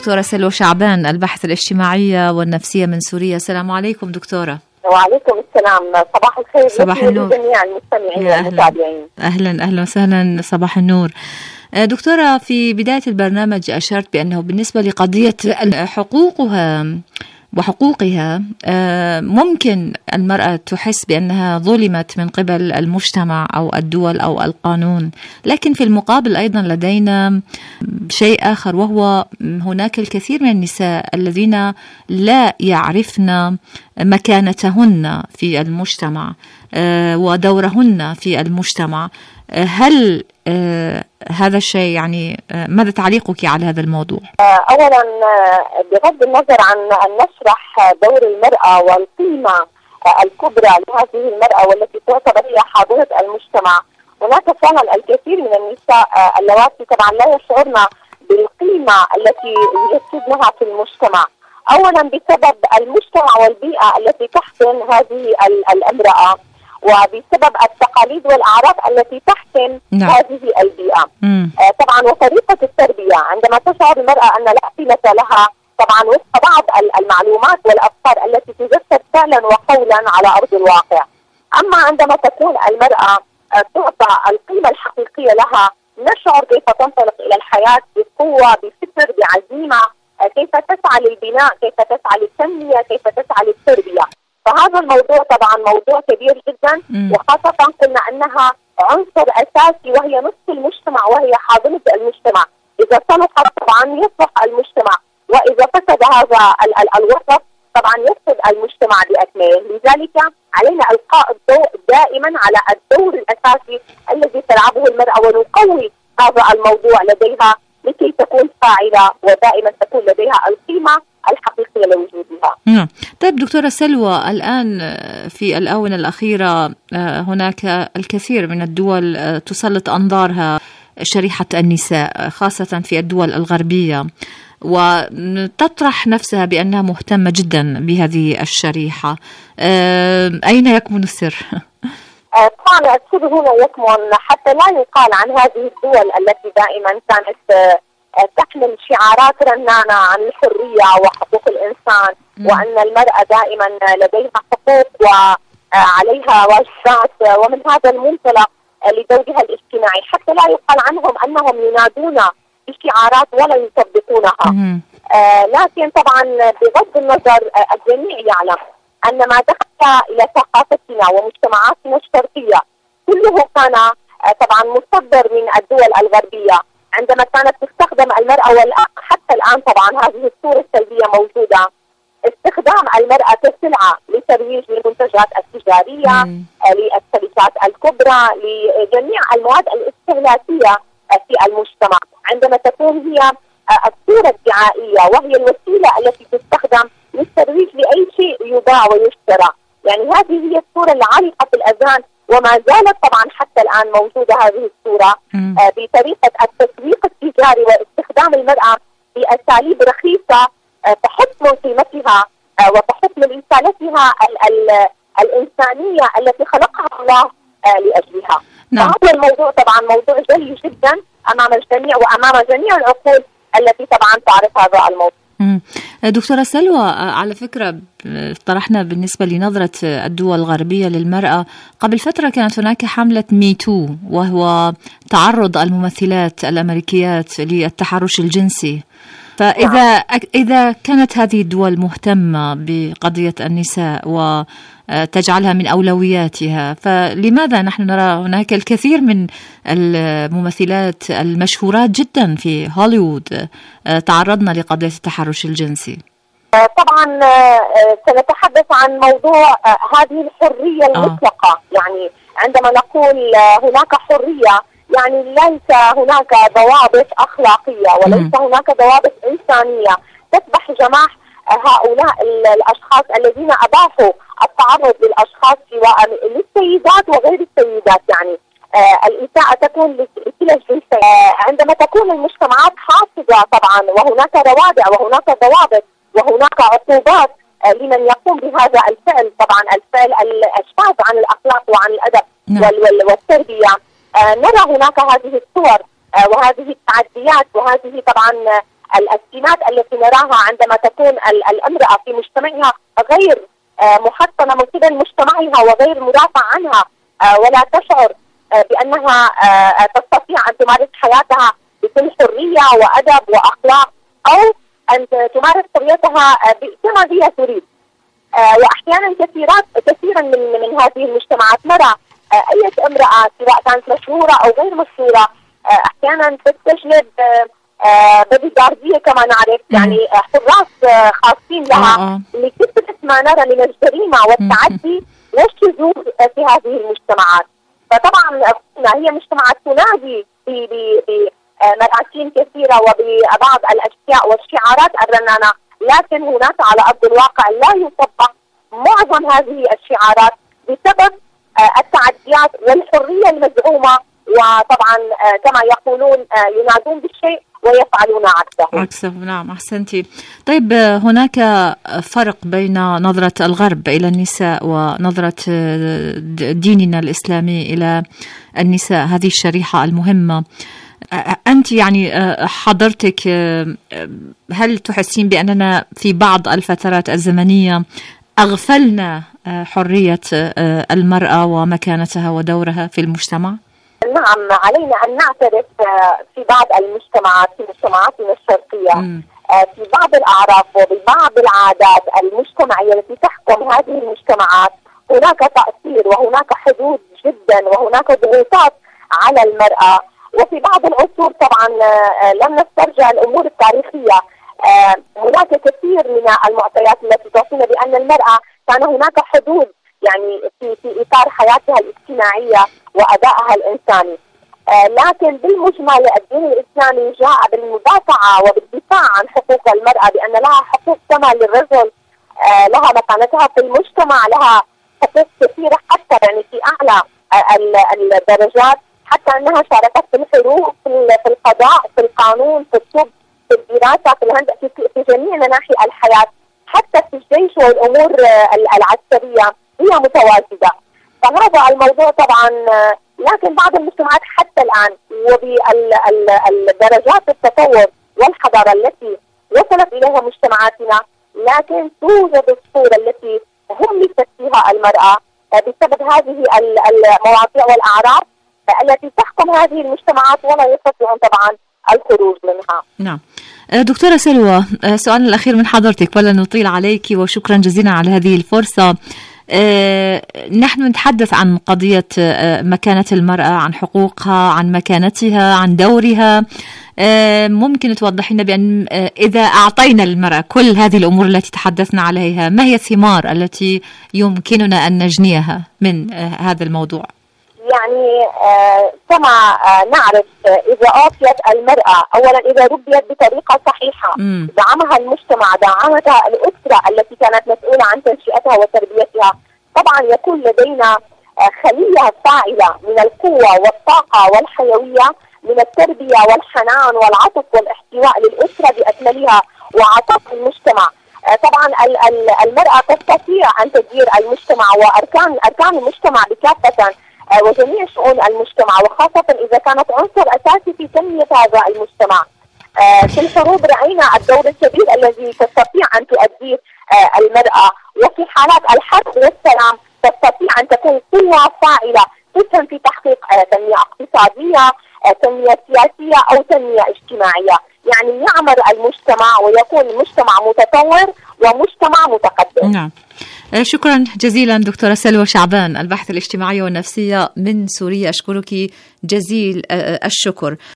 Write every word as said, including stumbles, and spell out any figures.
دكتورة سلوى شعبان، الباحثة الاجتماعية والنفسية من سوريا. السلام عليكم دكتورة. وعليكم السلام، صباح الخير. صباح النور لجميع المستمعين والمتابعين. أهلا أهلا وسهلا، صباح النور. دكتورة، في بداية البرنامج أشرت بأنه بالنسبة لقضية حقوقها وحقوقها ممكن المرأة تحس بأنها ظلمت من قبل المجتمع أو الدول أو القانون، لكن في المقابل أيضا لدينا شيء آخر، وهو هناك الكثير من النساء الذين لا يعرفن مكانتهن في المجتمع ودورهن في المجتمع. هل آه هذا الشيء يعني آه ماذا تعليقك على هذا الموضوع؟ أولا بغض النظر عن أن نشرح دور المرأة والقيمة الكبرى لهذه المرأة والتي تعتبر هي حاضنة المجتمع، هناك فعلا الكثير من النساء اللواتي طبعا لا يشعرن بالقيمة التي يجسدنها في المجتمع. أولا بسبب المجتمع والبيئة التي تحكم هذه الامرأة، وبسبب التقاليد والأعراف التي تحكم نعم. هذه البيئة. آه طبعا وطريقة التربية، عندما تشعر المرأة أن لا قيمة لها، طبعا وفق بعض المعلومات والأفكار التي تجسد فعلا وقولا على أرض الواقع. أما عندما تكون المرأة آه تعطى القيمة الحقيقية لها، نشعر كيف تنطلق إلى الحياة بقوة، بفكر، بعزيمة، آه كيف تسعى للبناء، كيف تسعى للتنمية، كيف تسعى للتربية. فهذا الموضوع طبعا موضوع كبير جدا، وخاصة قلنا أنها عنصر أساسي وهي نصف المجتمع وهي حاضنة المجتمع. إذا صلحت طبعا يصلح المجتمع، وإذا فسد هذا ال- ال- الوسط طبعا يفسد المجتمع بأكمله. لذلك علينا إلقاء الضوء دائما على الدور الأساسي الذي تلعبه المرأة، ونقوي هذا الموضوع لديها لكي تكون فاعلة ودائما تكون لديها القيمة الحقيقية لوجودها. نعم. طيب دكتورة سلوى، الآن في الآونة الأخيرة هناك الكثير من الدول تسلط أنظارها شريحة النساء، خاصة في الدول الغربية، وتطرح نفسها بأنها مهتمة جدا بهذه الشريحة. أين يكمن السر؟ طبعا السر هنا يكمن حتى لا يقال عن هذه الدول التي دائما كانت تحمل شعارات رنانة عن الحرية وحقوق الإنسان، م. وأن المرأة دائما لديها حقوق وعليها واجبات، ومن هذا المنطلق لدورها الاجتماعي حتى لا يقال عنهم أنهم ينادون بشعارات ولا يطبقونها. آه لكن طبعا بغض النظر آه الجميع يعلم أن ما دخل إلى ثقافتنا ومجتمعاتنا الشرقية كله كان آه طبعا مصدر من الدول الغربية، عندما كانت تستخدم المرأة والآن حتى الآن طبعا هذه الصورة السلبية موجودة، استخدام المرأة كسلعة لترويج للمنتجات التجارية، آه للشركات الكبرى، لجميع المواد الاستهلاكية آه في المجتمع. عندما تكون هي آه الصورة الدعائية وهي الوسيلة التي تستخدم للترويج لأي شيء يباع ويشترى، يعني هذه هي الصورة اللي علقت في الأذهان، وما زالت طبعا حتى الآن موجودة هذه الصورة آه بطريقة التسويق التجاري واستخدام المرأة بأساليب رخيصة آه تحط من قيمتها آه وتحط من رسالتها ال- ال- الإنسانية التي خلقها الله آه لأجلها. نعم. فهذا الموضوع طبعا موضوع جلي جدا أمام الجميع وأمام جميع العقول التي طبعا تعرف هذا الموضوع. دكتورة سلوى، على فكرة طرحنا بالنسبة لنظرة الدول الغربية للمرأة، قبل فترة كانت هناك حملة ميتو، وهو تعرض الممثلات الأمريكيات للتحرش الجنسي. فإذا إذا كانت هذه الدول مهتمة بقضية النساء وتجعلها من أولوياتها، فلماذا نحن نرى هناك الكثير من الممثلات المشهورات جدا في هوليوود تعرضنا لقضية التحرش الجنسي؟ طبعا سنتحدث عن موضوع هذه الحرية المطلقة. آه. يعني عندما نقول هناك حرية يعني ليس هناك ضوابط أخلاقية وليس م. هناك ضوابط إنسانية تسمح جماح هؤلاء الأشخاص الذين أباحوا التعرض للأشخاص سواء للسيدات وغير السيدات. يعني آه الإساءة تكون لكلا الجنسين. آه عندما تكون المجتمعات حافظة طبعا وهناك روادع وهناك ضوابط وهناك عقوبات آه لمن يقوم بهذا الفعل، طبعا الفعل الشاذ عن الأخلاق وعن الأدب وال والتربية، آه نرى هناك هذه الصور آه وهذه التعديات وهذه طبعا السمات التي نراها عندما تكون الامرأة في مجتمعها غير محصنة من قبل مجتمعها وغير مرافع عنها، ولا تشعر بأنها تستطيع أن تمارس حياتها بكل حرية وأدب وأخلاق، أو أن تمارس حريتها كما هي تريد. وأحيانا كثيرات كثيرا من من هذه المجتمعات نرى أي امرأة سواء كانت مشهورة أو غير مشهورة أحيانا تستجلب بدي جاردية كما نعرف، يعني حراس خاصين لها لكثرة ما نرى من الجريمة والتعدي والشذوذ في هذه المجتمعات. فطبعا هي مجتمعات تنادي بمراسيم كثيرة وببعض الأشياء والشعارات الرنانة، لكن هناك على أرض الواقع لا يطبق معظم هذه الشعارات بسبب التعديات والحرية المزعومة، وطبعا كما يقولون ينادون بالشيء ويفعلون عكسه. عكسه، نعم، أحسنتي. طيب، هناك فرق بين نظرة الغرب إلى النساء ونظرة ديننا الإسلامي إلى النساء، هذه الشريحة المهمة. أنت يعني حضرتك، هل تحسين بأننا في بعض الفترات الزمنية أغفلنا حرية المرأة ومكانتها ودورها في المجتمع؟ نعم، علينا أن نعترف في بعض المجتمعات في مجتمعاتنا الشرقية م. في بعض الأعراف وببعض العادات المجتمعية التي تحكم هذه المجتمعات هناك تأثير وهناك حدود جدا وهناك ضغوطات على المرأة. وفي بعض العصور طبعا لم نسترجع الأمور التاريخية، هناك كثير من المعطيات التي تعطينا بأن المرأة كان هناك حدود يعني في في إطار حياتها الاجتماعية وأدائها الإنساني. آه لكن بالمجمل الدين الإسلامي جاء بالمدافعة وبالدفاع عن حقوق المرأة، بأن لها حقوق كما للرجل، آه لها مكانتها في المجتمع، لها حقوق كثيرة حتى يعني في أعلى آه الدرجات، حتى أنها شاركت في الحروب، في القضاء، في القانون، في الطب، في الدراسة، في الهندسة، في جميع مناحي الحياة، حتى في الجيش والأمور آه العسكرية هي متواجدة. فهذا الموضوع طبعا، لكن بعض المجتمعات حتى الآن وبالدرجات التطور والحضارة التي وصلت إليها مجتمعاتنا، لكن توجد الصورة التي همست فيها المرأة بسبب هذه المواضيع والأعراف التي تحكم هذه المجتمعات ولا يستطيعون طبعا الخروج منها. نعم. دكتورة سلوى، سؤال الأخير من حضرتك ولا نطيل عليك، وشكرا جزيلا على هذه الفرصة. آه، نحن نتحدث عن قضية آه، مكانة المرأة، عن حقوقها، عن مكانتها، عن دورها. آه، ممكن توضح لنا بأن آه، إذا أعطينا المرأة كل هذه الأمور التي تحدثنا عليها، ما هي الثمار التي يمكننا أن نجنيها من آه، هذا الموضوع؟ يعني آه كما آه نعرف، آه إذا أعطيت المرأة أولا، إذا ربيت بطريقة صحيحة، م. دعمها المجتمع، دعمتها الأسرة التي كانت مسؤولة عن تنشئتها وتربيتها، طبعا يكون لدينا آه خلية فاعلة من القوة والطاقة والحيوية، من التربية والحنان والعطف والاحتواء للأسرة بأكملها وعطاء المجتمع. آه طبعا المرأة تستطيع أن تدير المجتمع وأركان أركان المجتمع بكافة وجميع شؤون المجتمع، وخاصة إذا كانت عنصر أساسي في تنمية هذا المجتمع. في الحروب رأينا الدور الكبير الذي تستطيع أن تؤديه المرأة، وفي حالات الحرب والسلام تستطيع أن تكون قوة فاعلة تسهم في تحقيق تنمية اقتصادية، تنمية سياسية أو تنمية اجتماعية، يعني يعمر المجتمع ويكون المجتمع متطور ومجتمع متقدم. نعم. شكرا جزيلا دكتورة سلوى شعبان، الباحثة الاجتماعية والنفسية من سوريا، أشكرك جزيل الشكر.